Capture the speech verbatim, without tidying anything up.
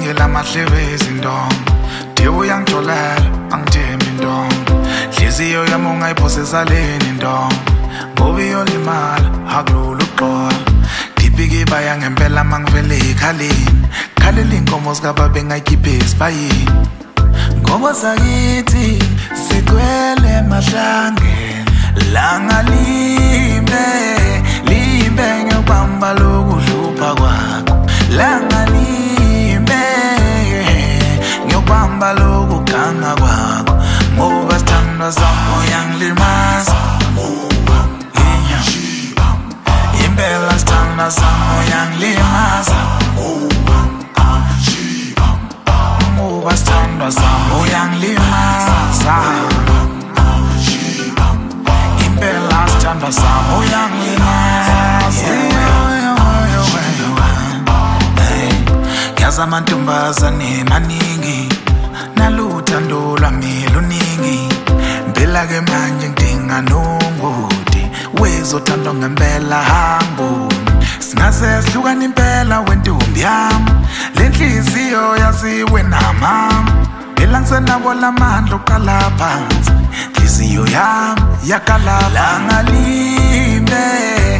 Ngiwaningi lamahlebe izindongo Diwe uyangitholela angithembi indongo Hliziyo yami ungayiphose esaleni indongo Ngoba iyolimala akulula ukuxola Diphikiba yangempela mangivele ikhaleni Khalela inkomo zikababa engayikhiphe esibayeni Ngoba sakithi sigcwele emahlangeni Langa limbe limbe ngiyobamba lokudlupha kwakho Langa limbe ngiyobamba lokuganga kwakho Ngoba sithandwa sami uyangilimaza Impela sithandwa sami uyangilimaza Ngoba sithandwa sami uyangilimaza Impela sithandwa sami uyangilimaza Yazi amantombazane maningi Naluthando lwami luningi Impela ke manje ngidinga nongoti Wezothandwa ngempela hamboni Singase sihlukane impela wentombi yami Lenhliziyo yaziwe namama Phela ngisenabo lamandla oqala phansi Inhliziyo yami yakalapha Langa limbe